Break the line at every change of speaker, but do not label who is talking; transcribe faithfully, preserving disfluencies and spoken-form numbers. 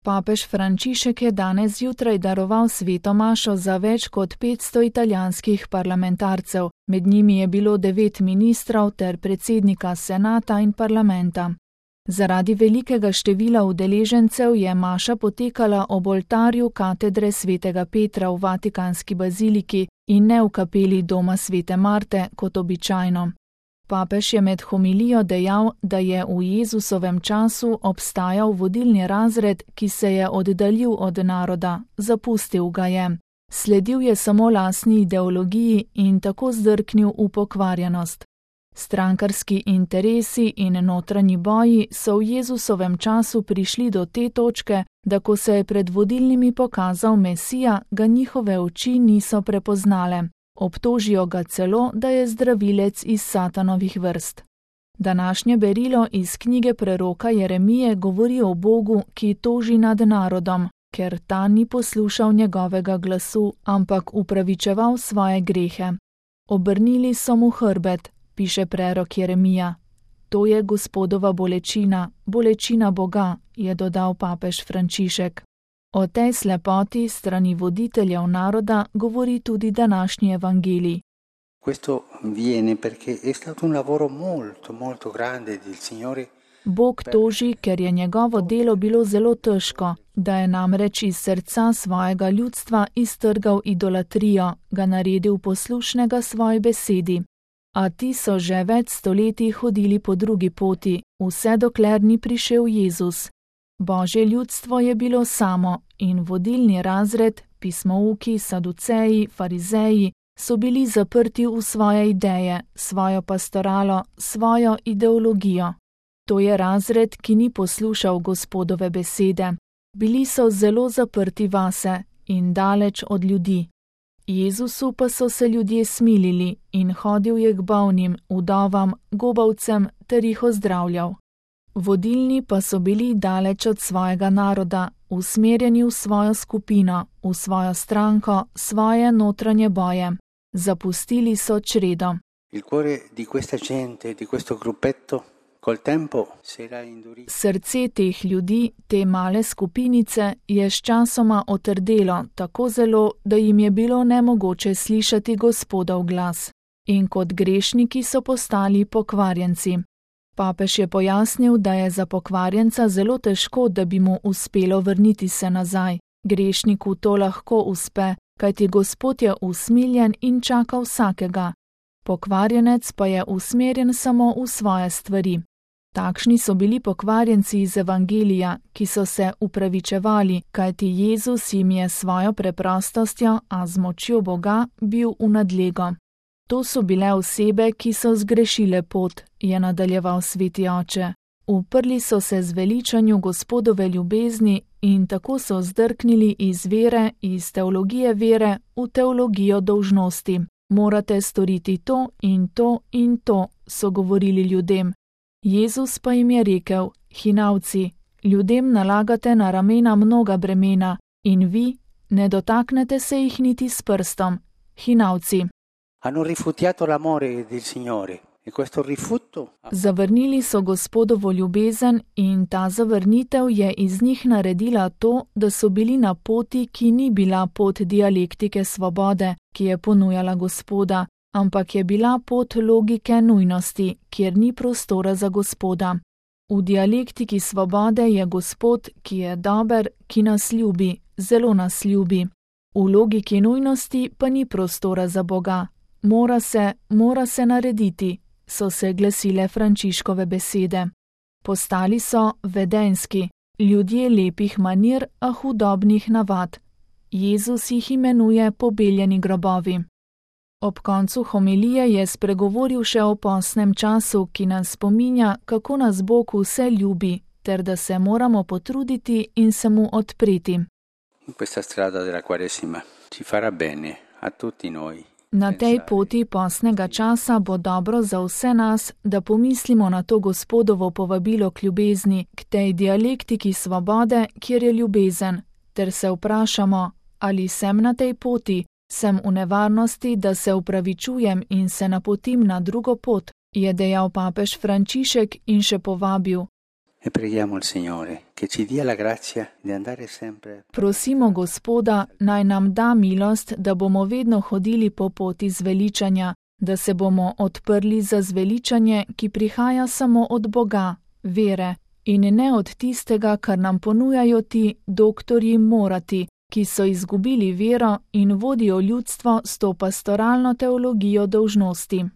Papež Frančišek je danes zjutraj daroval sveto mašo za več kot petsto italijanskih parlamentarcev, med njimi je bilo devet ministrov ter predsednika senata in parlamenta. Zaradi velikega števila udeležencev je maša potekala ob oltarju katedre svetega Petra v Vatikanski baziliki in ne v kapeli doma svete Marte kot običajno. Papež je med homilijo dejal, da je v Jezusovem času obstajal vodilni razred, ki se je oddaljil od naroda, zapustil ga je. Sledil je samo lastni ideologiji in tako zdrknil v pokvarjenost. Strankarski interesi in notranji boji so v Jezusovem času prišli do te točke, da ko se je pred vodilnimi pokazal Mesija, ga njihove oči niso prepoznale. Obtožijo ga celo, da je zdravilec iz satanovih vrst. Današnje berilo iz knjige preroka Jeremije govori o Bogu, ki toži nad narodom, ker ta ni poslušal njegovega glasu, ampak upravičeval svoje grehe. Obrnili so mu hrbet, piše prerok Jeremija. To je Gospodova bolečina, bolečina Boga, je dodal papež Frančišek. O tej slepoti strani voditeljev naroda govori tudi današnji evangelij. Bog toži, ker je njegovo delo bilo zelo težko, da je namreč iz srca svojega ljudstva iztrgal idolatrijo, ga naredil poslušnega svoji besedi. A ti so že več stoletij hodili po drugi poti, vse dokler ni prišel Jezus. Božje ljudstvo je bilo samo in vodilni razred, pismouki, saduceji, farizeji, so bili zaprti v svoje ideje, svojo pastoralo, svojo ideologijo. To je razred, ki ni poslušal Gospodove besede. Bili so zelo zaprti vase in daleč od ljudi. Jezusu pa so se ljudje smilili in hodil je k bolnim, vdovam, gobavcem ter jih ozdravljal. Vodilni pa so bili daleč od svojega naroda, usmerjeni v svojo skupino, v svojo stranko, svoje notranje boje. Zapustili so čredo. Srce teh ljudi, te male skupinice, je sčasoma otrdelo tako zelo, da jim je bilo nemogoče slišati Gospodov glas. In kot grešniki so postali pokvarjenci. Papež je pojasnil, da je za pokvarjenca zelo težko, da bi mu uspelo vrniti se nazaj. Grešniku to lahko uspe, kajti Gospod je usmiljen in čaka vsakega. Pokvarjenec pa je usmerjen samo v svoje stvari. Takšni so bili pokvarjenci iz evangelija, ki so se upravičevali, kajti Jezus jim je svojo preprostostjo, a z močjo Boga, bil v nadlego. To so bile osebe, ki so zgrešile pot, je nadaljeval sveti oče. Uprli so se zveličanju Gospodove ljubezni in tako so zdrknili iz vere, iz teologije vere, v teologijo dolžnosti. Morate storiti to in to in to, so govorili ljudem. Jezus pa jim je rekel, hinavci, ljudem nalagate na ramena mnoga bremena in vi ne dotaknete se jih niti s prstom, hinavci. Zavrnili so Gospodovo ljubezen in ta zavrnitev je iz njih naredila to, da so bili na poti, ki ni bila pot dialektike svobode, ki je ponujala Gospoda, ampak je bila pot logike nujnosti, kjer ni prostora za Gospoda. V dialektiki svobode je Gospod, ki je dober, ki nas ljubi, zelo nas ljubi. V logiki nujnosti pa ni prostora za Boga. Mora se, mora se narediti, so se glasile Frančiškove besede. Postali so vedenjski, ljudje lepih manir, a hudobnih navad. Jezus jih imenuje pobeljeni grobovi. Ob koncu homilije je spregovoril še o postnem času, ki nas spominja, kako nas Bog vse ljubi, ter da se moramo potruditi in se mu odpreti. Na tej poti postnega časa bo dobro za vse nas, da pomislimo na to Gospodovo povabilo k ljubezni, k tej dialektiki svobode, kjer je ljubezen, ter se vprašamo, ali sem na tej poti, sem v nevarnosti, da se upravičujem in se napotim na drugo pot, je dejal papež Frančišek in še povabil.
E preghiamo il Signore che ci dia la grazia di andare sempre.
Prosimo Gospoda, naj nam da milost, da bomo vedno hodili po poti zveličanja, da se bomo odprli za zveličanje, ki prihaja samo od Boga, vere, in ne od tistega, kar nam ponujajo ti doktorji morati, ki so izgubili vero in vodijo ljudstvo s to pastoralno teologijo dolžnosti.